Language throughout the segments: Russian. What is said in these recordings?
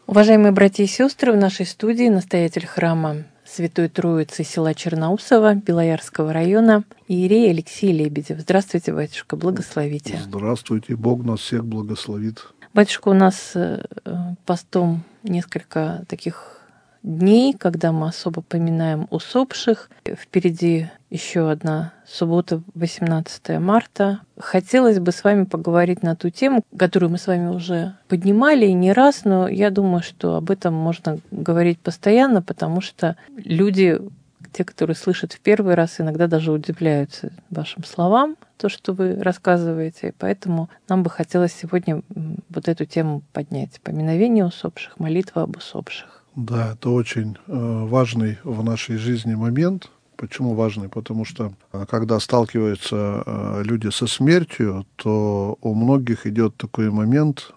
Уважаемые братья и сестры, в нашей студии настоятель храма Святой Троицы села Черноусово Белоярского района иерей Алексей Лебедев. Здравствуйте, батюшка, благословите. Здравствуйте, Бог нас всех благословит. Батюшка, у нас постом несколько таких дней, когда мы особо поминаем усопших. Впереди еще одна суббота, 18 марта. Хотелось бы с вами поговорить на ту тему, которую мы с вами уже поднимали и не раз, но я думаю, что об этом можно говорить постоянно, потому что люди, те, которые слышат в первый раз, иногда даже удивляются вашим словам, то, что вы рассказываете. Поэтому нам бы хотелось сегодня вот эту тему поднять. Поминовение усопших, молитва об усопших. Да, это очень важный в нашей жизни момент. Почему важный? Потому что когда сталкиваются люди со смертью, то у многих идет такой момент,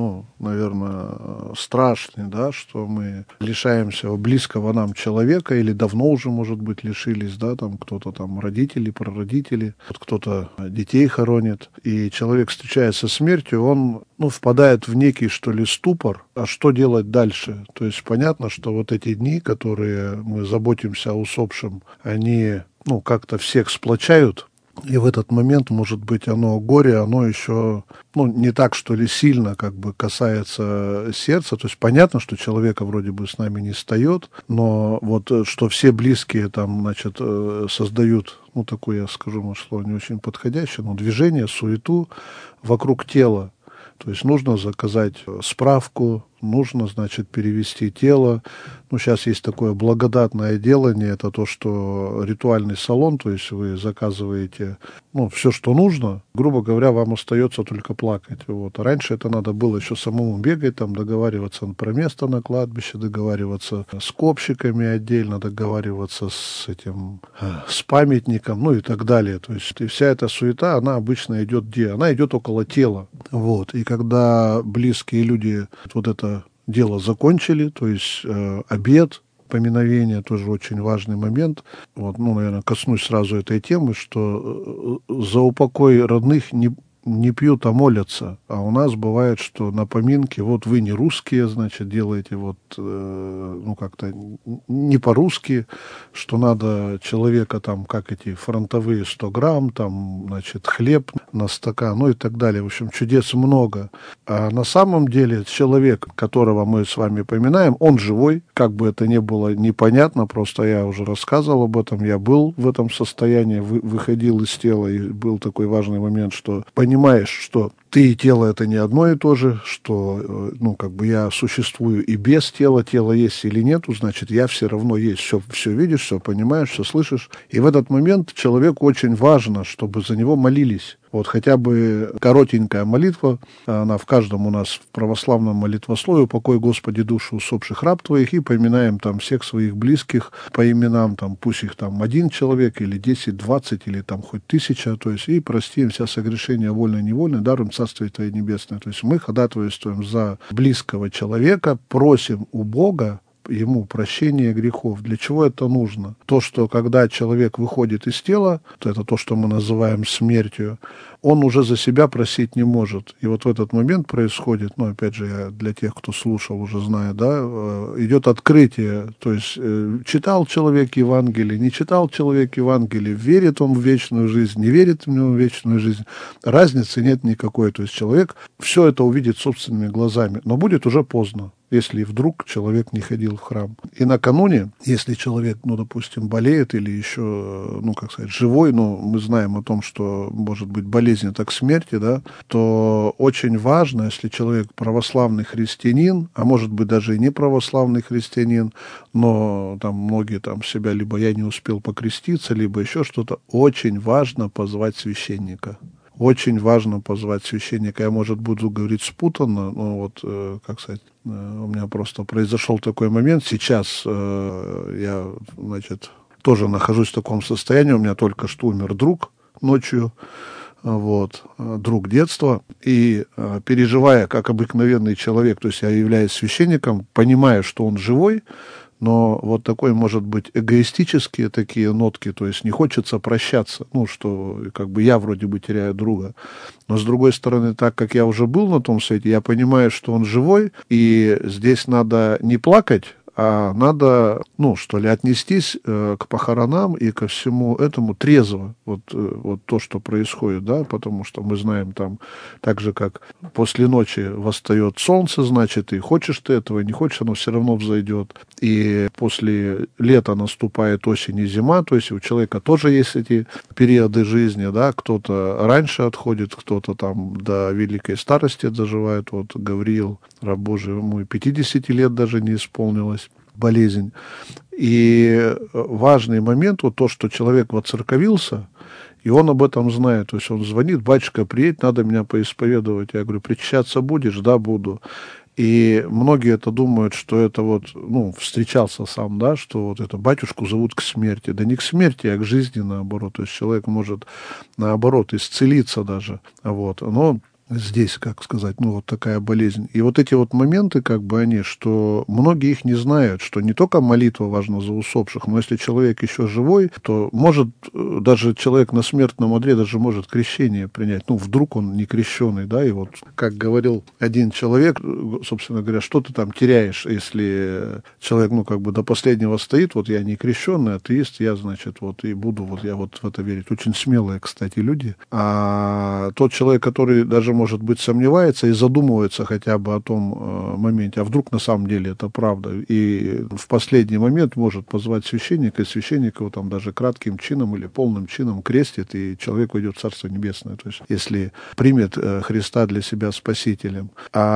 наверное, страшный, да, что мы лишаемся близкого нам человека, или давно уже, может быть, лишились, да, там кто-то там родители, прародители, кто-то детей хоронит, и человек, встречаясь со смертью, он, впадает в некий, что ли, ступор, а что делать дальше? То есть понятно, что вот эти дни, которые мы заботимся о усопшем, они, как-то всех сплочают. И в этот момент, может быть, горе, оно еще, не так, что ли, сильно касается сердца. То есть понятно, что человека вроде бы с нами не встает, но вот что все близкие там, создают, такое, я скажу, может, слово не очень подходящее, движение, суету вокруг тела. То есть нужно заказать справку, нужно, перевести тело. Сейчас есть такое благодатное делание, это то, что ритуальный салон, то есть вы заказываете, все, что нужно, грубо говоря, вам остается только плакать. Вот. А раньше это надо было еще самому бегать, там договариваться про место на кладбище, договариваться с копщиками отдельно, договариваться с памятником, и так далее. То есть и вся эта суета, она обычно идет где? Она идет около тела. Вот. И когда близкие люди вот это дело закончили, то есть обед, поминовение, тоже очень важный момент. Вот, наверное, коснусь сразу этой темы, что за упокой родных не пьют, а молятся. А у нас бывает, что на поминке, вот вы не русские, делаете как-то не по-русски, что надо человека там, как эти фронтовые 100 грамм, там, хлеб на стакан, и так далее. В общем, чудес много. А на самом деле человек, которого мы с вами поминаем, он живой, как бы это ни было непонятно, просто я уже рассказывал об этом, я был в этом состоянии, выходил из тела, и был такой важный момент, что понимаешь, что ты и тело — это не одно и то же, что, я существую и без тела, тело есть или нету, значит, я все равно есть, все видишь, все понимаешь, все слышишь. И в этот момент человеку очень важно, чтобы за него молились. Вот хотя бы коротенькая молитва, она в каждом у нас в православном молитвословии: «Упокой, Господи, души усопших раб Твоих», и поминаем там всех своих близких по именам, там, пусть их там 1 человек, или 10, 20, или там хоть 1000, то есть, и прости им вся согрешения вольно-невольно, даруем Царствие Твое Небесное. То есть мы ходатайствуем за близкого человека, просим у Бога ему прощение грехов. Для чего это нужно? То, что когда человек выходит из тела, то это то, что мы называем смертью, он уже за себя просить не может. И вот в этот момент происходит, опять же, я для тех, кто слушал, уже знаю, да, идет открытие. То есть читал человек Евангелие, не читал человек Евангелие, верит он в вечную жизнь, не верит в него в вечную жизнь. Разницы нет никакой. То есть человек все это увидит собственными глазами, но будет уже поздно, если вдруг человек не ходил в храм. И накануне, если человек, допустим, болеет или еще, живой, мы знаем о том, что может быть болезнь — это к смерти, да, то очень важно, если человек православный христианин, а может быть даже и не православный христианин, но там многие там себя, либо я не успел покреститься, либо еще что-то, очень важно позвать священника. Очень важно позвать священника. Я, может, буду говорить спутанно, но у меня просто произошел такой момент. Сейчас я, тоже нахожусь в таком состоянии. У меня только что умер друг ночью, друг детства. И переживая, как обыкновенный человек, то есть я являюсь священником, понимая, что он живой, но вот такой, может быть, эгоистические такие нотки, то есть не хочется прощаться, ну, что как бы я вроде бы теряю друга. Но, с другой стороны, так как я уже был на том свете, я понимаю, что он живой, и здесь надо не плакать, а надо, ну, что ли, отнестись к похоронам и ко всему этому трезво. Вот то, что происходит, да, потому что мы знаем там, так же, как после ночи восстает солнце, значит, и хочешь ты этого, не хочешь, оно все равно взойдет. И после лета наступает осень и зима, то есть у человека тоже есть эти периоды жизни, да, кто-то раньше отходит, кто-то там до великой старости доживает. Вот Гавриил, раб Божий, ему и 50 лет даже не исполнилось, болезнь. И важный момент, вот то, что человек воцерковился, и он об этом знает. То есть он звонит: батюшка, приедь, надо меня поисповедовать. Я говорю: причащаться будешь? Да, буду. И многие это думают, что это вот, ну, встречался сам, да, что вот это батюшку зовут к смерти. Да не к смерти, а к жизни, наоборот. То есть человек может, наоборот, исцелиться даже. Вот. Но здесь, как сказать, ну, вот такая болезнь. И вот эти вот моменты, как бы они, что многие их не знают, что не только молитва важна за усопших, но если человек еще живой, то может даже человек на смертном одре даже может крещение принять. Ну, вдруг он не крещеный, да, и вот, как говорил один человек, собственно говоря, что ты там теряешь, если человек, ну, как бы до последнего стоит, вот я не крещенный, атеист, я, значит, вот и буду, вот я вот в это верить. Очень смелые, кстати, люди. А тот человек, который даже, может быть, сомневается и задумывается хотя бы о том моменте, а вдруг на самом деле это правда, и в последний момент может позвать священника, и священник его там даже кратким чином или полным чином крестит, и человек войдет в Царство Небесное, то есть если примет Христа для себя Спасителем.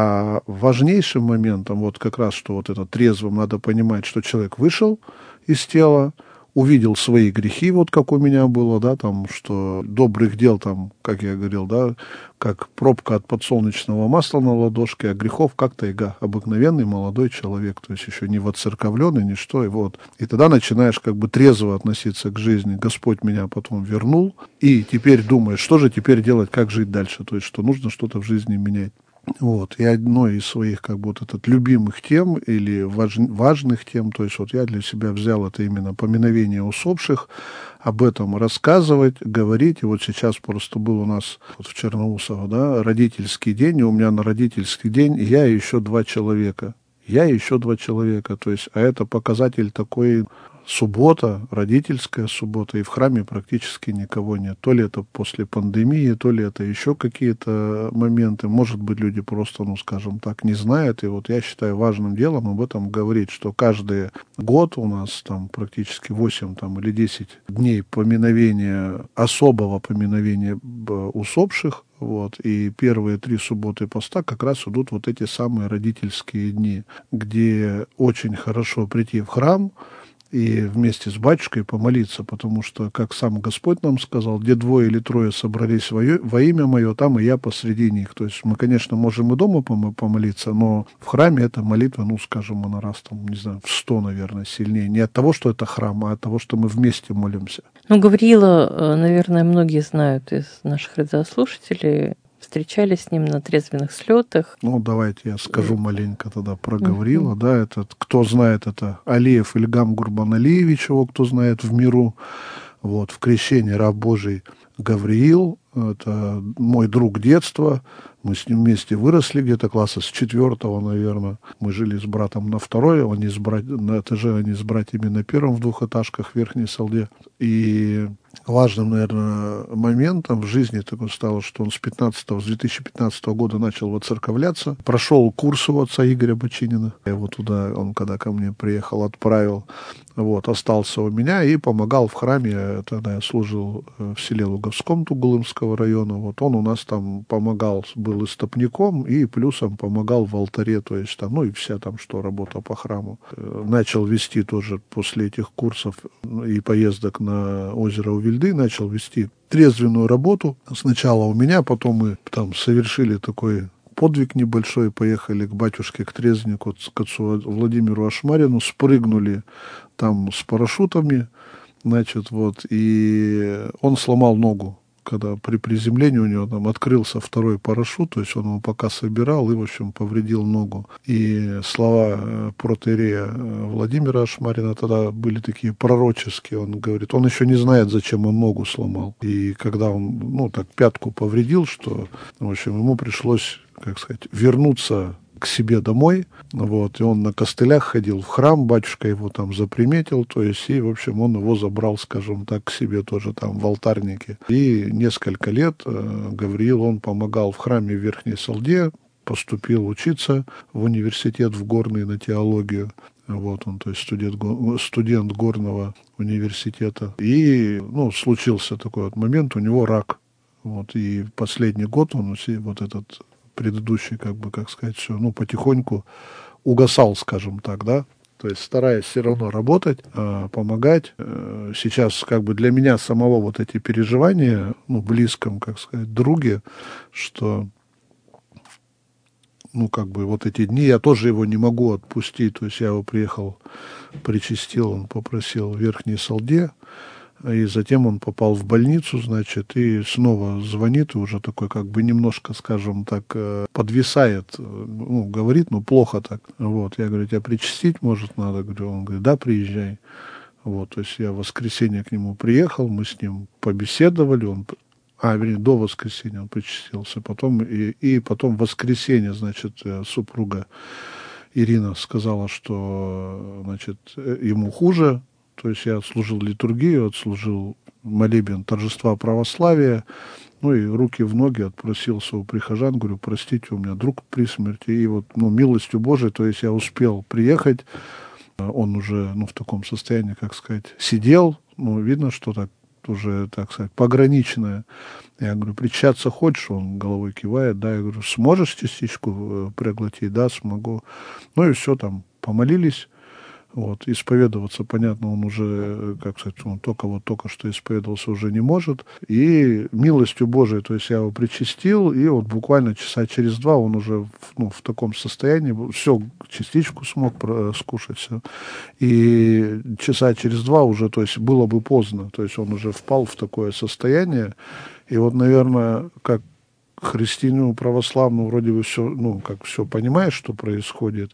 А важнейшим моментом, вот как раз, что вот это трезвым, надо понимать, что человек вышел из тела, увидел свои грехи, вот как у меня было, да, там, что добрых дел, там, как я говорил, да, как пробка от подсолнечного масла на ладошке, а грехов как тайга. Обыкновенный молодой человек, то есть еще не воцерковленный, ни что, и вот. И тогда начинаешь как бы трезво относиться к жизни. Господь меня потом вернул, и теперь думаешь, что же теперь делать, как жить дальше, то есть, что нужно что-то в жизни менять. Вот, и одной из своих, как бы, вот этот любимых тем или важных тем, то есть вот я для себя взял это именно поминовение усопших, об этом рассказывать, говорить. И вот сейчас просто был у нас вот в Черноусово, да, родительский день, и у меня на родительский день я и еще 2 человека. Я и еще 2 человека, то есть, а это показатель такой. Суббота, родительская суббота, и в храме практически никого нет. То ли это после пандемии, то ли это еще какие-то моменты. Может быть, люди просто, ну, скажем так, не знают. И вот я считаю важным делом об этом говорить, что каждый год у нас там практически 8 там, или 10 дней поминовения, особого поминовения усопших. Вот, и первые 3 субботы поста как раз идут вот эти самые родительские дни, где очень хорошо прийти в храм и вместе с батюшкой помолиться, потому что, как сам Господь нам сказал, где 2 или 3 собрались во имя Мое, там и я посреди них. То есть мы, конечно, можем и дома помолиться, но в храме эта молитва, ну, скажем, она раз там, не знаю, в 100, наверное, сильнее. Не от того, что это храм, а от того, что мы вместе молимся. Ну, Гавриила, наверное, многие знают из наших радиослушателей, встречались с ним на трезвенных слетах. Ну, давайте я скажу маленько тогда про Гавриила. Да, этот, кто знает, это Алиев Ильгам Гурбаналиевич, его кто знает в миру. Вот, в крещении раб Божий Гавриил. Это мой друг детства. Мы с ним вместе выросли где-то класса с 4-го, наверное. Мы жили с братом на 2-й, на этаже, они с братьями на 1-м в 2-этажках в Верхней Салде. И важным, наверное, моментом в жизни такое стало, что он с 2015 года начал воцерковляться. Прошел курс у отца Игоря Бочинина. Я его туда, он когда ко мне приехал, отправил. Вот, остался у меня и помогал в храме. Тогда я служил в селе Луговском Тугулымского района. Вот он у нас там помогал, был истопником и плюсом помогал в алтаре, то есть там, ну и вся там, что работа по храму. Начал вести тоже после этих курсов и поездок на озеро Увильды, начал вести трезвенную работу. Сначала у меня, потом мы там совершили такой подвиг небольшой, поехали к батюшке, к трезвеннику, к отцу Владимиру Ашмарину, спрыгнули там с парашютами, значит, вот, и он сломал ногу. когда при приземлении у него там открылся второй парашют, то есть он его пока собирал и, в общем, повредил ногу. И слова протоиерея Владимира Ашмарина тогда были такие пророческие. Он говорит, он еще не знает, зачем он ногу сломал. И когда он, ну, так пятку повредил, что, в общем, ему пришлось, как сказать, вернуться к себе домой, вот, и он на костылях ходил в храм, батюшка его там заприметил, то есть, и, в общем, он его забрал, скажем так, к себе тоже там в алтарнике. И несколько лет Гавриил, он помогал в храме в Верхней Салде, поступил учиться в университет в Горный на теологию. Вот он, то есть студент Горного университета. И, ну, случился такой вот момент, у него рак. Вот, и последний год он вот этот предыдущий, как бы, как сказать, все, ну, потихоньку угасал, скажем так, да, то есть стараясь все равно работать, помогать. Сейчас, как бы, для меня самого вот эти переживания, ну, близком, как сказать, друге, что, ну, как бы, вот эти дни я тоже его не могу отпустить, то есть я его приехал, причастил, он попросил в Верхней Салде, и затем он попал в больницу, значит, и снова звонит, и уже такой, как бы, немножко, скажем так, подвисает, ну, говорит, ну, плохо так. Вот, я говорю, тебя причастить, может, надо? Говорю, он говорит, да, приезжай. Вот, то есть я в воскресенье к нему приехал, мы с ним побеседовали, вернее, до воскресенья он причастился, потом, и потом в воскресенье, значит, супруга Ирина сказала, что, значит, ему хуже. То есть я отслужил литургию, отслужил молебен торжества православия, ну и руки в ноги отпросился у прихожан, говорю, простите, у меня друг при смерти, и вот, ну, милостью Божией, то есть я успел приехать, он уже, ну, в таком состоянии, как сказать, сидел, ну, видно, что так уже, так сказать, пограничное. Я говорю, причащаться хочешь? Он головой кивает, да, я говорю, сможешь частичку проглотить? Да, смогу. Ну и все, там, помолились. Вот, исповедоваться, понятно, он уже, как сказать, он только что исповедовался, уже не может. И милостью Божией, то есть я его причастил, и вот буквально часа через два он уже в таком состоянии, все, частичку смог скушать, все. И часа через два уже, то есть было бы поздно, то есть он уже впал в такое состояние. И вот, наверное, как христианину православному вроде бы все, ну, как все понимаешь, что происходит,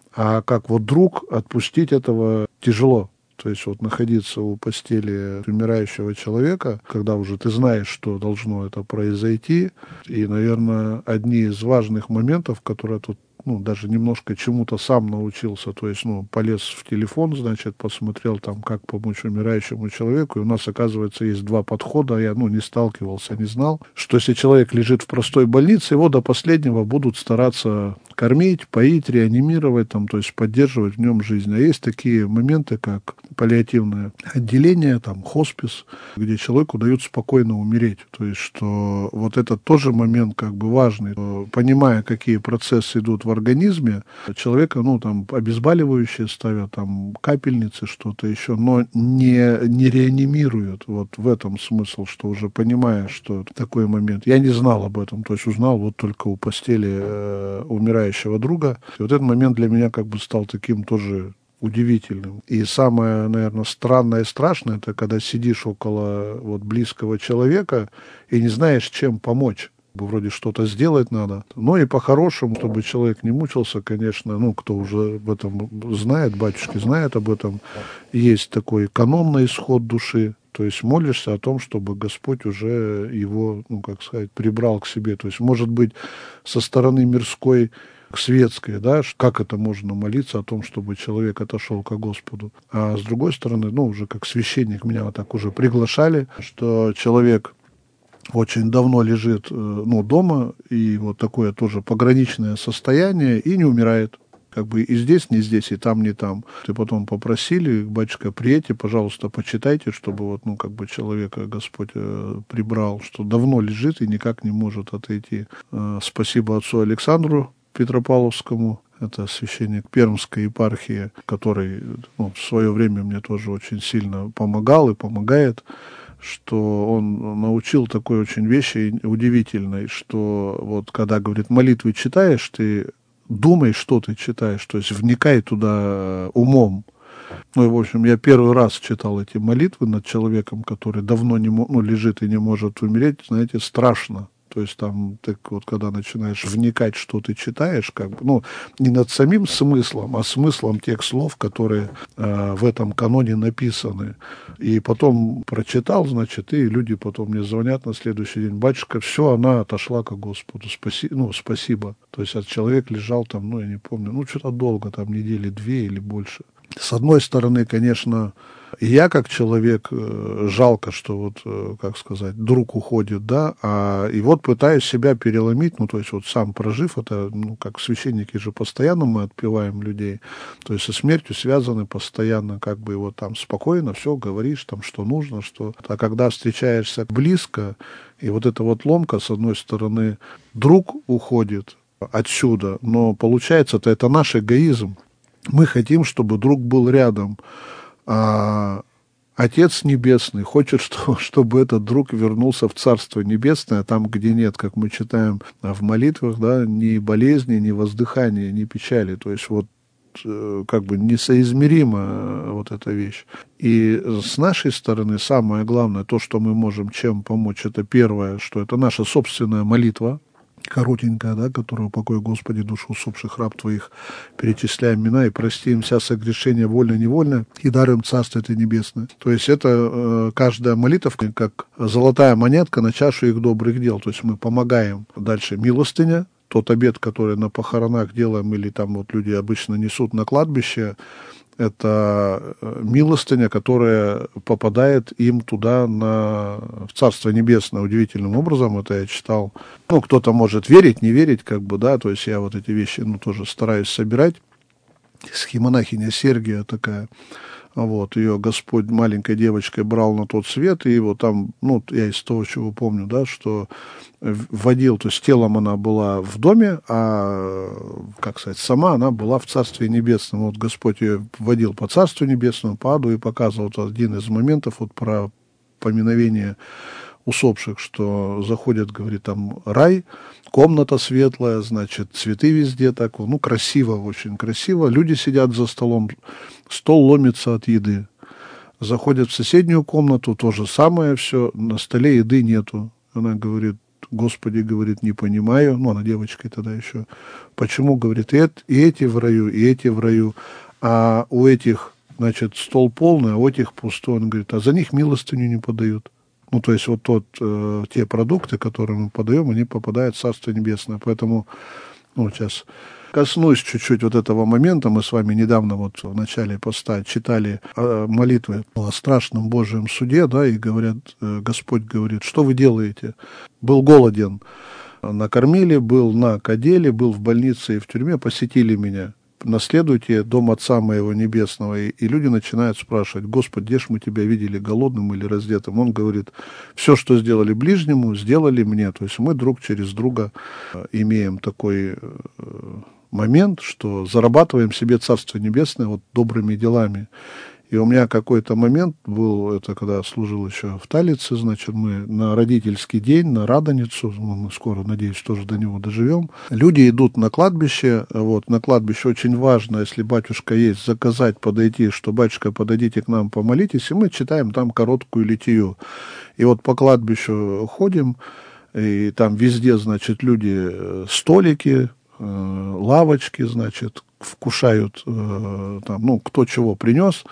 а как вот друг отпустить этого тяжело. То есть вот находиться у постели умирающего человека, когда уже ты знаешь, что должно это произойти. И, наверное, одни из важных моментов, которые тут, ну, даже немножко чему-то сам научился, то есть, ну, полез в телефон, значит, посмотрел там, как помочь умирающему человеку, и у нас, оказывается, есть два подхода, я, ну, не сталкивался, не знал, что если человек лежит в простой больнице, его до последнего будут стараться кормить, поить, реанимировать, там, то есть поддерживать в нем жизнь. А есть такие моменты, как паллиативное отделение, там, хоспис, где человеку дают спокойно умереть. То есть, что вот этот тоже момент как бы важный. Понимая, какие процессы идут в организме, человека, ну, там, обезболивающие ставят, там, капельницы, что-то еще, но не реанимируют. Вот в этом смысл, что уже понимая, что такой момент. Я не знал об этом, то есть узнал вот только у постели умирающего друга. И вот этот момент для меня как бы стал таким тоже удивительным. И самое, наверное, странное и страшное, это когда сидишь около вот близкого человека и не знаешь, чем помочь. Вроде что-то сделать надо. Но и по-хорошему, чтобы человек не мучился, конечно, ну, кто уже об этом знает, батюшки знают об этом, есть такой канон на исход души. То есть молишься о том, чтобы Господь уже его, ну, как сказать, прибрал к себе. То есть, может быть, со стороны мирской к светской, да, как это можно молиться о том, чтобы человек отошел ко Господу. А с другой стороны, ну, уже как священник меня вот так уже приглашали, что человек очень давно лежит, ну, дома, и вот такое тоже пограничное состояние, и не умирает. Как бы и здесь, не здесь, и там, не там. И потом попросили, батюшка, приедьте, пожалуйста, почитайте, чтобы вот, ну, как бы человека Господь прибрал, что давно лежит и никак не может отойти. Спасибо отцу Александру Петропавловскому, это священник Пермской епархии, который, ну, в свое время мне тоже очень сильно помогал и помогает, что он научил такой очень вещи удивительной, что вот когда, говорит, молитвы читаешь, ты думай, что ты читаешь, то есть вникай туда умом. Ну, и, в общем, я первый раз читал эти молитвы над человеком, который давно лежит и не может умереть, знаете, страшно. То есть там, ты вот когда начинаешь вникать, что ты читаешь, как бы, не над самим смыслом, а смыслом тех слов, которые в этом каноне написаны. И потом прочитал, значит, и люди потом мне звонят на следующий день: батюшка, все, она отошла ко Господу, спасибо. То есть человек лежал там, я не помню, что-то долго, там недели 2 или больше. С одной стороны, конечно, и я как человек, жалко, что как сказать, друг уходит, да, и вот пытаюсь себя переломить, то есть вот сам прожив это, как священники же постоянно мы отпеваем людей, то есть со смертью связаны постоянно, как бы вот там спокойно все говоришь, там, что нужно, что... А когда встречаешься близко, и вот эта вот ломка, с одной стороны, друг уходит отсюда, но получается-то это наш эгоизм. Мы хотим, чтобы друг был рядом, а Отец Небесный хочет, чтобы этот друг вернулся в Царство Небесное, там, где нет, как мы читаем в молитвах, да, ни болезни, ни воздыхания, ни печали. То есть вот как бы несоизмерима вот эта вещь. И с нашей стороны самое главное, то, что мы можем чем помочь, это первое, что это наша собственная молитва, коротенькая, да, которую «Упокой, Господи, душу усопших раб Твоих, перечисляем имена и прости им вся согрешения вольно-невольно, и даруем Царство Ты Небесное». То есть это каждая молитва, как золотая монетка на чашу их добрых дел. То есть мы помогаем. Дальше милостыня, тот обет, который на похоронах делаем, или там вот люди обычно несут на кладбище, это милостыня, которая попадает им туда в Царство Небесное удивительным образом. Это я читал. Кто-то может верить, не верить, как бы, да, то есть я вот эти вещи, тоже стараюсь собирать. Схимонахиня Сергия такая, вот, ее Господь маленькой девочкой брал на тот свет, и вот там, я из того, чего помню, да, что водил, то есть телом она была в доме, а, как сказать, сама она была в Царстве Небесном. Вот Господь ее водил по Царству Небесному, по аду, и показывал вот один из моментов вот про поминовение усопших, что заходят, говорит, там рай, комната светлая, значит, цветы везде так, красиво, очень красиво. Люди сидят за столом, стол ломится от еды. Заходят в соседнюю комнату, то же самое все, на столе еды нету. Она говорит: Господи, говорит, не понимаю, она девочкой тогда еще, почему, говорит, и эти в раю, и эти в раю, а у этих, значит, стол полный, а у этих пустой. Он говорит: а за них милостыню не подают. То есть вот те продукты, которые мы подаем, они попадают в Царство Небесное. Поэтому, сейчас коснусь чуть-чуть вот этого момента. Мы с вами недавно вот в начале поста читали молитвы о страшном Божьем суде, да, и говорят, Господь говорит: что вы делаете? Был голоден, накормили, был на каделе, был в больнице и в тюрьме, посетили меня. Наследуйте дом Отца Моего Небесного. И люди начинают спрашивать: Господи, где ж мы Тебя видели, голодным или раздетым? Он говорит: все, что сделали ближнему, сделали мне. То есть мы друг через друга имеем такой момент, что зарабатываем себе Царство Небесное вот добрыми делами. И у меня какой-то момент был, это когда служил еще в Талице, значит, мы на родительский день, на Радоницу, мы скоро, надеюсь, тоже до него доживем. Люди идут на кладбище, на кладбище очень важно, если батюшка есть, заказать, подойти, что батюшка, подойдите к нам, помолитесь, и мы читаем там короткую литию. И вот по кладбищу ходим, и там везде, значит, люди, столики, лавочки, значит, вкушают, там, кто чего принес,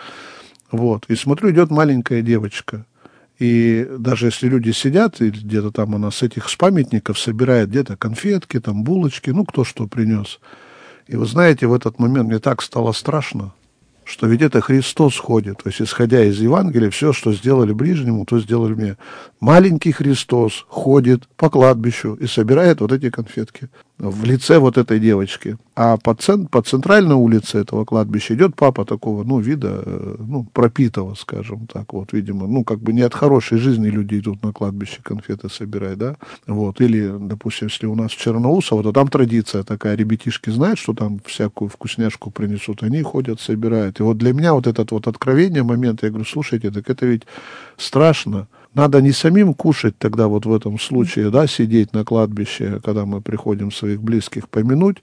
и смотрю, идет маленькая девочка, и даже если люди сидят, и где-то там она с памятников собирает где-то конфетки, там, булочки, кто что принес, и вы знаете, в этот момент мне так стало страшно, что ведь это Христос ходит, то есть, исходя из Евангелия, все, что сделали ближнему, то сделали мне. Маленький Христос ходит по кладбищу и собирает вот эти конфетки в лице вот этой девочки. А по центральной улице этого кладбища идет папа такого, вида, пропитого, скажем так, видимо, как бы не от хорошей жизни люди идут на кладбище конфеты собирать, да, или, допустим, если у нас в Черноусово, то там традиция такая, ребятишки знают, что там всякую вкусняшку принесут, они ходят, собирают. И вот для меня вот этот вот откровение, момент, я говорю: слушайте, так это ведь страшно. Надо не самим кушать тогда вот в этом случае, да, сидеть на кладбище, когда мы приходим своих близких помянуть,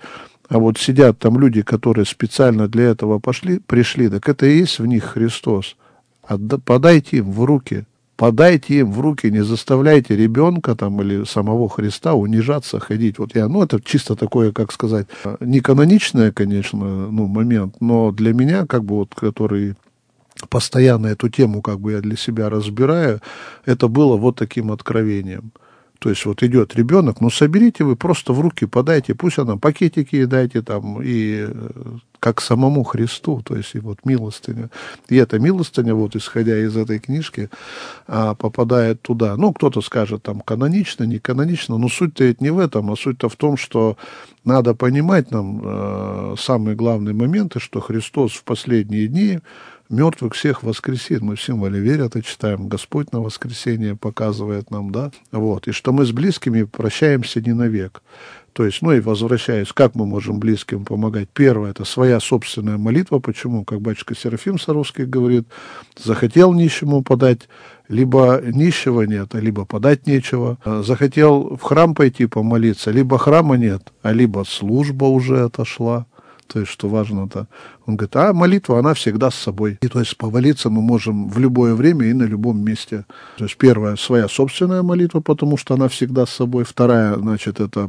А вот сидят там люди, которые специально для этого пришли, так это и есть в них Христос. Подайте им в руки. Подайте им в руки, не заставляйте ребенка там или самого Христа унижаться, ходить. Вот это чисто такое, как сказать, не каноничное, конечно, момент, но для меня, который постоянно эту тему, я для себя разбираю, это было вот таким откровением. То есть вот идет ребенок, соберите вы, просто в руки подайте, пусть она пакетики и дайте там, и как самому Христу, то есть и вот милостыня. И эта милостыня, вот исходя из этой книжки, попадает туда. Кто-то скажет там канонично, не канонично, но суть-то ведь не в этом, а суть-то в том, что надо понимать нам самые главные моменты, что Христос в последние дни мертвых всех воскресит. Мы в символе веры это читаем. Господь на воскресение показывает нам, да? И что мы с близкими прощаемся не навек. То есть, и возвращаясь, как мы можем близким помогать? Первое, это своя собственная молитва. Почему? Как батюшка Серафим Саровский говорит, захотел нищему подать, либо нищего нет, либо подать нечего. Захотел в храм пойти помолиться, либо храма нет, либо служба уже отошла. То есть, что важно-то, он говорит, молитва, она всегда с собой. И то есть, помолиться мы можем в любое время и на любом месте. То есть, первая, своя собственная молитва, потому что она всегда с собой. Вторая, это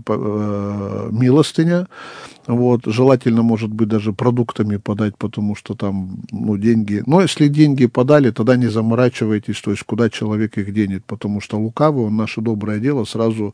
милостыня. Желательно, может быть, даже продуктами подать, потому что там, деньги. Но если деньги подали, тогда не заморачивайтесь, то есть, куда человек их денет, потому что лукавый, он наше доброе дело сразу,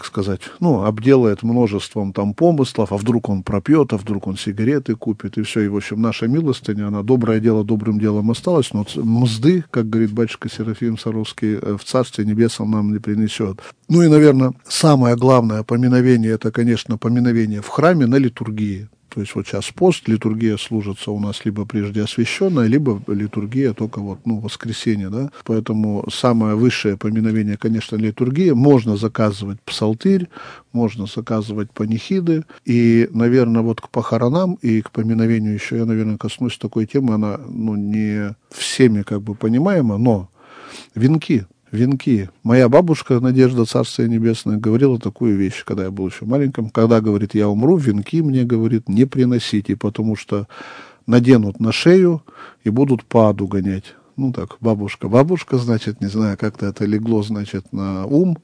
обделает множеством там помыслов, а вдруг он пропьет, а вдруг он сигареты купит, и все. И, в общем, наша милостыня, она доброе дело добрым делом осталась, но мзды, как говорит батюшка Серафим Саровский, в Царстве Небесном нам не принесет. И, наверное, самое главное поминовение, это, конечно, поминовение в храме на литургии. То есть вот сейчас пост, литургия служится у нас либо прежде освященная, либо литургия только воскресенье, да. Поэтому самое высшее поминовение, конечно, литургия. Можно заказывать псалтырь, можно заказывать панихиды. И, наверное, к похоронам и к поминовению еще я, наверное, коснусь такой темы. Она, не всеми понимаема, но венки. Моя бабушка, Надежда, Царствие Небесное, говорила такую вещь, когда я был еще маленьким. Когда, говорит, я умру, венки мне, говорит, не приносите, потому что наденут на шею и будут по аду гонять. Бабушка, значит, не знаю, как-то это легло, значит, на ум,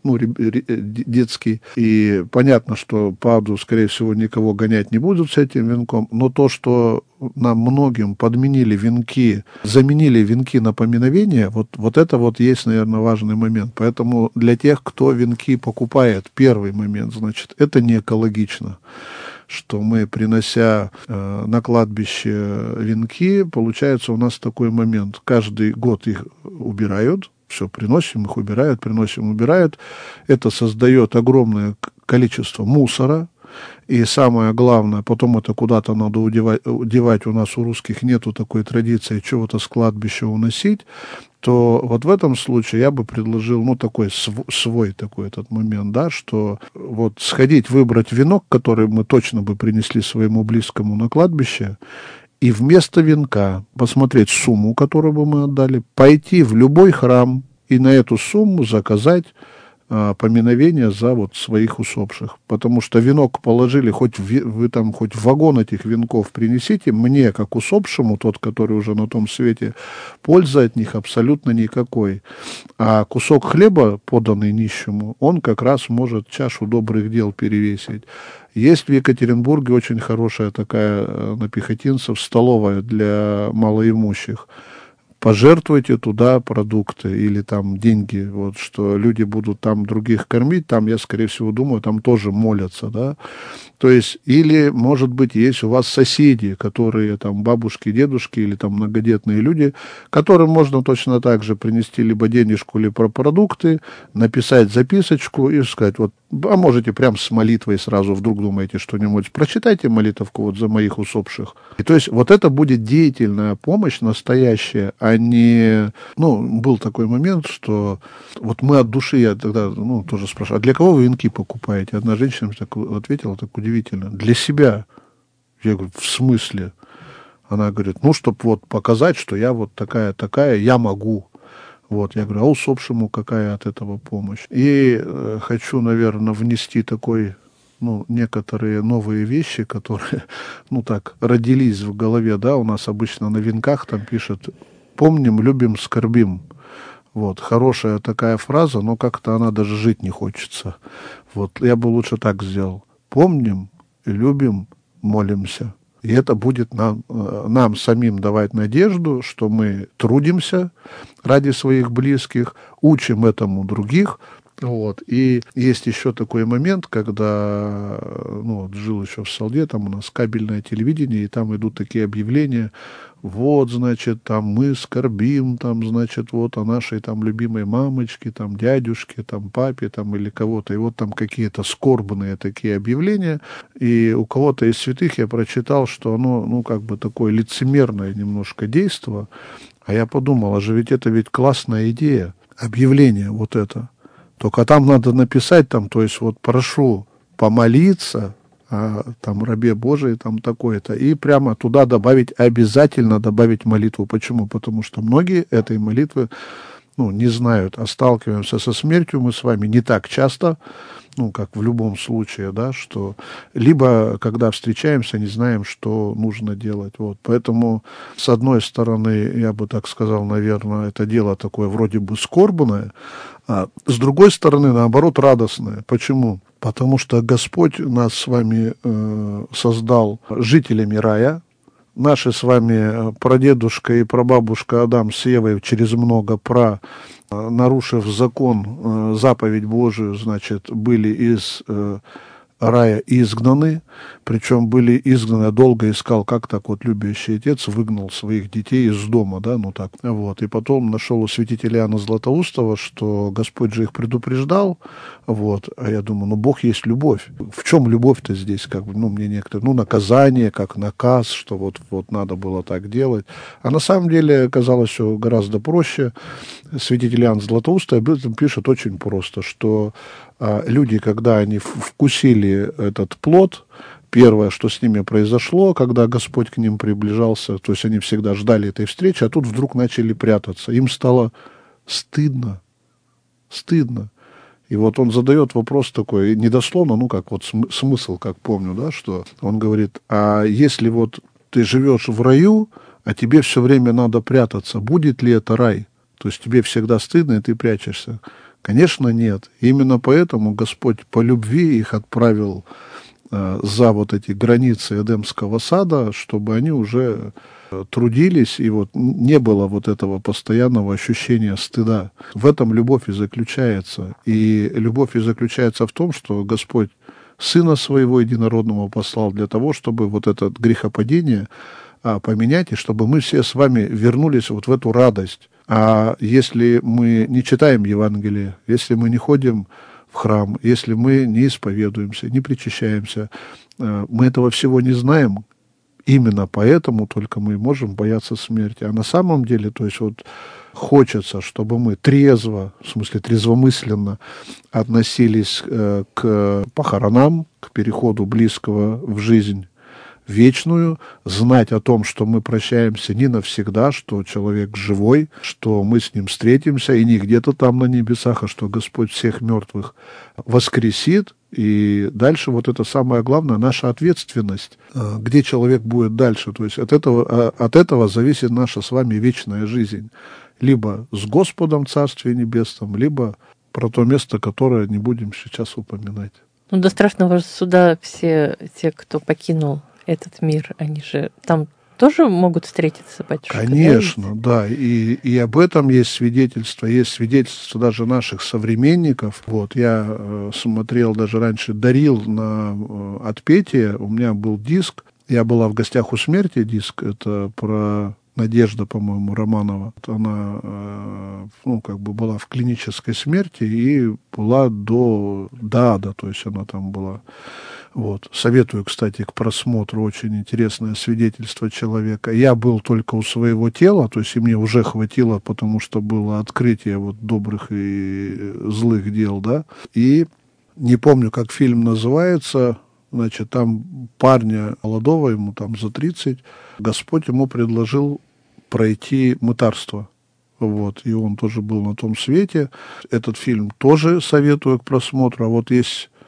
детский. И понятно, что по аду, скорее всего, никого гонять не будут с этим венком. Но то, что нам многим подменили венки, заменили венки на поминовение, вот это есть, наверное, важный момент. Поэтому для тех, кто венки покупает, первый момент, значит, это не экологично. Что мы, принося на кладбище венки, получается у нас такой момент. Каждый год их убирают, все, приносим, их убирают, приносим, убирают. Это создает огромное количество мусора. И самое главное, потом это куда-то надо удевать. У нас у русских нету такой традиции чего-то с кладбища уносить. То вот в этом случае я бы предложил, такой свой такой этот момент, да, что сходить, выбрать венок, который мы точно бы принесли своему близкому на кладбище, и вместо венка посмотреть сумму, которую бы мы отдали, пойти в любой храм и на эту сумму заказать поминовение за своих усопших. Потому что венок положили, хоть вагон этих венков принесите, мне, как усопшему, тот, который уже на том свете, пользы от них абсолютно никакой. А кусок хлеба, поданный нищему, он как раз может чашу добрых дел перевесить. Есть в Екатеринбурге очень хорошая такая на пехотинцев столовая для малоимущих. Пожертвуйте туда продукты или там деньги, что люди будут там других кормить, там, я, скорее всего, думаю, там тоже молятся, да. То есть, или, может быть, есть у вас соседи, которые там бабушки, дедушки или там многодетные люди, которым можно точно так же принести либо денежку, либо продукты, написать записочку и сказать, а можете прям с молитвой сразу, вдруг думаете что-нибудь, прочитайте молитвку за моих усопших. И то есть это будет деятельная помощь настоящая, а не... был такой момент, что мы от души, я тогда, тоже спрашиваю, а для кого вы венки покупаете? Одна женщина так ответила, так удивительно, для себя. Я говорю, в смысле? Она говорит, чтобы показать, что я такая, я могу. Я говорю, а усопшему какая от этого помощь? И хочу, наверное, внести такой некоторые новые вещи, которые, так, родились в голове, да, у нас обычно на венках там пишет «помним, любим, скорбим». Вот, хорошая такая фраза, но как-то она даже жить не хочется. Вот, я бы лучше так сделал. Помним и любим, молимся. И это будет нам самим давать надежду, что мы трудимся ради своих близких, учим этому других. Вот. И есть еще такой момент, когда жил еще в Салде, там у нас кабельное телевидение, и там идут такие объявления, вот, значит, там мы скорбим, там, значит, вот о нашей там любимой мамочке, там дядюшке, там папе, там или кого-то, и вот там какие-то скорбные такие объявления, и у кого-то из святых я прочитал, что оно, как бы такое лицемерное немножко действо, а я подумал, а же это ведь классная идея, объявление вот это. Только там надо написать, то есть вот прошу помолиться, там рабе Божий, там такое-то, и прямо туда обязательно добавить молитву. Почему? Потому что многие этой молитвы, не знают, а сталкиваемся со смертью мы с вами не так часто, как в любом случае, да, что либо, когда встречаемся, не знаем, что нужно делать. Вот. Поэтому, с одной стороны, я бы так сказал, наверное, это дело такое вроде бы скорбное, а с другой стороны, наоборот, радостное. Почему? Потому что Господь нас с вами создал жителями рая. Наши с вами прадедушка и прабабушка Адам с Евой через много нарушив закон, заповедь Божию, значит, были из рая изгнаны, причем были изгнаны, я долго искал, как так вот любящий отец выгнал своих детей из дома, да, так, вот, и потом нашел у святителя Иоанна Златоустова, что Господь же их предупреждал, вот, а я думаю, Бог есть любовь. В чем любовь-то здесь, как бы, мне некоторые, наказание, как наказ, что вот надо было так делать, а на самом деле оказалось все гораздо проще. Святитель Иоанн Златоустов об этом пишет очень просто, что люди, когда они вкусили этот плод, первое, что с ними произошло, когда Господь к ним приближался, то есть они всегда ждали этой встречи, а тут вдруг начали прятаться. Им стало стыдно. И вот он задает вопрос такой, недословно, как вот смысл, как помню, да, что он говорит, а если вот ты живешь в раю, а тебе все время надо прятаться, будет ли это рай? То есть тебе всегда стыдно, и ты прячешься. Конечно, нет. Именно поэтому Господь по любви их отправил за вот эти границы Эдемского сада, чтобы они уже трудились, и вот не было вот этого постоянного ощущения стыда. В этом любовь и заключается. И любовь и заключается в том, что Господь Сына Своего Единородного послал для того, чтобы вот это грехопадение поменять, и чтобы мы все с вами вернулись вот в эту радость. А если мы не читаем Евангелие, если мы не ходим в храм, если мы не исповедуемся, не причащаемся, мы этого всего не знаем, именно поэтому только мы можем бояться смерти. А на самом деле, то есть вот хочется, чтобы мы трезво, в смысле трезвомысленно относились к похоронам, к переходу близкого в жизнь вечную, знать о том, что мы прощаемся не навсегда, что человек живой, что мы с ним встретимся, и не где-то там на небесах, а что Господь всех мертвых воскресит. И дальше вот это самое главное, наша ответственность, где человек будет дальше. То есть от этого зависит наша с вами вечная жизнь. Либо с Господом в Царстве Небесном, либо про то место, которое не будем сейчас упоминать. До страшного суда все те, кто покинул этот мир, они же там тоже могут встретиться, батюшка? Конечно, да. И об этом есть свидетельство даже наших современников. Вот, я смотрел даже раньше, дарил на отпетие, у меня был диск, я была в гостях у смерти, диск, это про Надежда, по-моему, Романова. Она, была в клинической смерти и была до ада, то есть она там была. Вот. Советую, кстати, к просмотру, очень интересное свидетельство человека. Я был только у своего тела, то есть и мне уже хватило, потому что было открытие вот добрых и злых дел, да. И не помню, как фильм называется, значит, там парня молодого, ему там за 30, Господь ему предложил пройти мытарство. Вот, и он тоже был на том свете. Этот фильм тоже советую к просмотру. А вот есть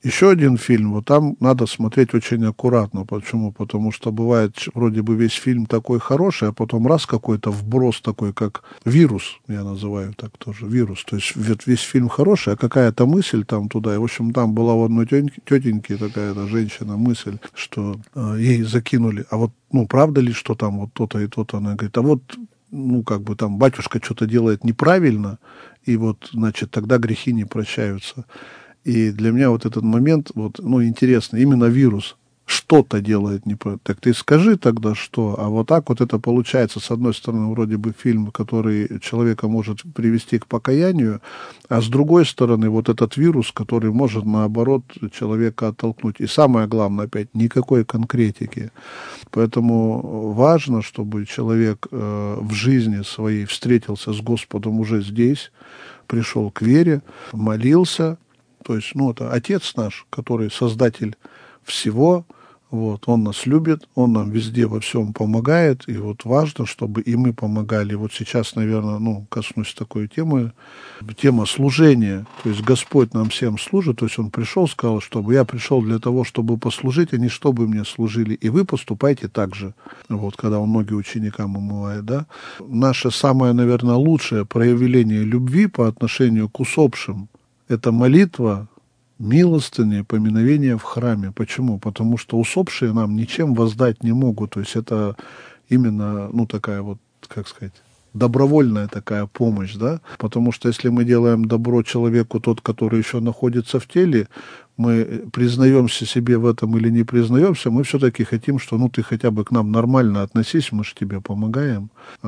Еще один фильм, вот там надо смотреть очень аккуратно. Почему? Потому что бывает, вроде бы весь фильм такой хороший, а потом раз какой-то вброс такой, как вирус, я называю так тоже, вирус. То есть весь фильм хороший, а какая-то мысль там туда. И, в общем, там была у одной тетеньки такая женщина мысль, что ей закинули, а вот, ну, правда ли, что там вот то-то и то-то? Она говорит, а вот, ну, как бы там батюшка что-то делает неправильно, и вот, значит, тогда грехи не прощаются. И для меня вот этот момент, вот, ну, интересно, именно вирус что-то делает неправильно. Так ты скажи тогда что, а вот так вот это получается, с одной стороны, вроде бы фильм, который человека может привести к покаянию, а с другой стороны, вот этот вирус, который может, наоборот, человека оттолкнуть. И самое главное, опять, никакой конкретики. Поэтому важно, чтобы человек в жизни своей встретился с Господом уже здесь, пришел к вере, молился. То есть, ну, это Отец наш, который создатель всего, вот, Он нас любит, Он нам везде во всем помогает, и вот важно, чтобы и мы помогали. Вот сейчас, наверное, ну, коснусь такой темы, тема служения. То есть Господь нам всем служит, то есть Он пришел, сказал, чтобы я пришел для того, чтобы послужить, а не чтобы мне служили, и вы поступайте так же. Вот, когда Он ноги ученикам умывает, да. Наше самое, наверное, лучшее проявление любви по отношению к усопшим — это молитва, милостыни, поминовения в храме. Почему? Потому что усопшие нам ничем воздать не могут. То есть это именно, ну, такая вот, как сказать, добровольная такая помощь, да? Потому что если мы делаем добро человеку, тот, который еще находится в теле, мы признаемся себе в этом или не признаемся, мы все-таки хотим, что, ну, ты хотя бы к нам нормально относись, мы же тебе помогаем.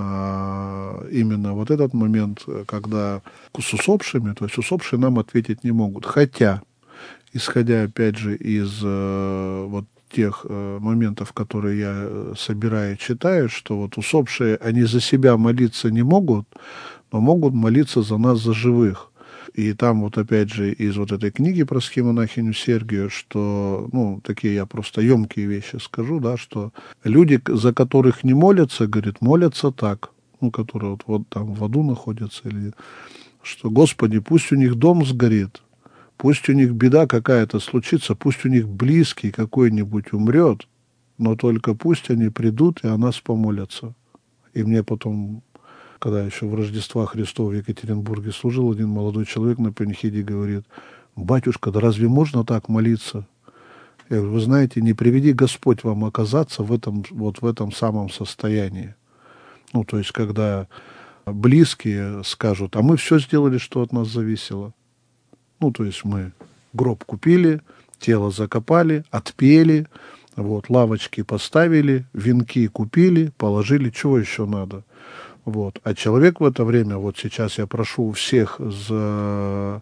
Именно вот этот момент, когда с усопшими, то есть усопшие нам ответить не могут. Хотя, исходя, опять же, из вот тех моментов, которые я собираю и читаю, что вот усопшие, они за себя молиться не могут, но могут молиться за нас, за живых. И там вот опять же из вот этой книги про схемонахиню Сергию, что, ну, такие я просто емкие вещи скажу, да, что люди, за которых не молятся, говорит, молятся так, ну, которые вот там в аду находятся, или что, Господи, пусть у них дом сгорит, пусть у них беда какая-то случится, пусть у них близкий какой-нибудь умрет, но только пусть они придут и о нас помолятся. И мне потом, когда еще в Рождества Христова в Екатеринбурге служил, один молодой человек на панихиде говорит, батюшка, да разве можно так молиться? Я говорю, вы знаете, не приведи Господь вам оказаться в этом самом состоянии. Ну, то есть, когда близкие скажут, а мы все сделали, что от нас зависело. Ну, то есть мы гроб купили, тело закопали, отпели, вот, лавочки поставили, венки купили, положили, чего еще надо. Вот. А человек в это время, вот сейчас я прошу всех за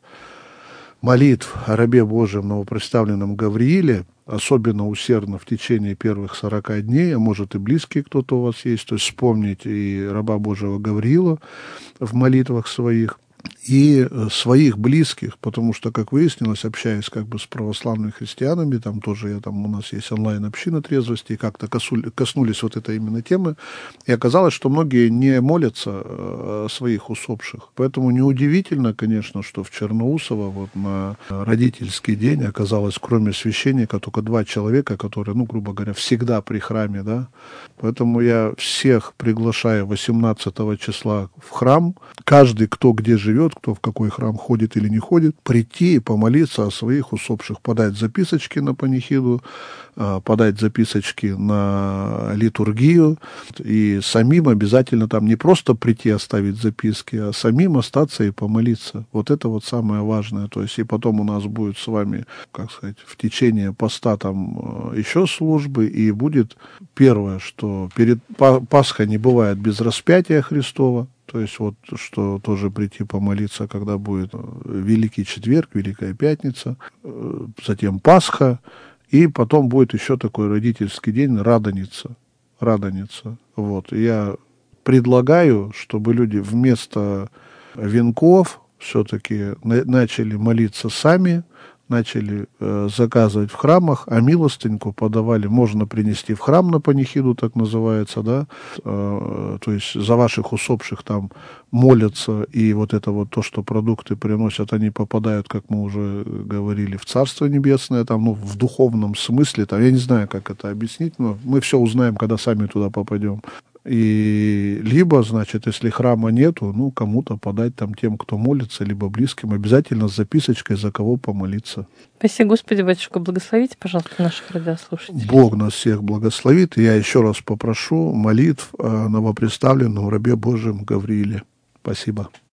молитв о рабе Божьем новопредставленном Гаврииле, особенно усердно в течение первых 40 дней, а может и близкие кто-то у вас есть, то есть вспомнить и раба Божьего Гавриила в молитвах своих, и своих близких, потому что, как выяснилось, общаясь как бы с православными христианами, там тоже у нас есть онлайн-община трезвости, и как-то коснулись вот этой именно темы, и оказалось, что многие не молятся о своих усопших. Поэтому неудивительно, конечно, что в Черноусово вот на родительский день оказалось, кроме священника, только 2 человека, которые, ну, грубо говоря, всегда при храме, да. Поэтому я всех приглашаю 18 числа в храм. Каждый, кто где живет, кто в какой храм ходит или не ходит, прийти и помолиться о своих усопших, подать записочки на панихиду, подать записочки на литургию, и самим обязательно там не просто прийти оставить записки, а самим остаться и помолиться. Вот это вот самое важное. То есть и потом у нас будет с вами, как сказать, в течение поста там еще службы, и будет первое, что перед Пасхой не бывает без распятия Христова. То есть вот, что тоже прийти помолиться, когда будет Великий Четверг, Великая Пятница, затем Пасха, и потом будет еще такой родительский день, Радоница. Вот. И я предлагаю, чтобы люди вместо венков все-таки начали молиться сами, начали заказывать в храмах, а милостыньку подавали, можно принести в храм на панихиду, так называется, да, то есть за ваших усопших там молятся, и вот это вот то, что продукты приносят, они попадают, как мы уже говорили, в Царство Небесное, там, ну, в духовном смысле, там, я не знаю, как это объяснить, но мы все узнаем, когда сами туда попадем. И либо, значит, если храма нету, ну, кому-то подать там тем, кто молится, либо близким, обязательно с записочкой, за кого помолиться. Спасибо, Господи, батюшка, благословите, пожалуйста, наших радиослушателей. Бог нас всех благословит. И я еще раз попрошу молитв о новопредставленном рабе Божьем Гаврииле. Спасибо.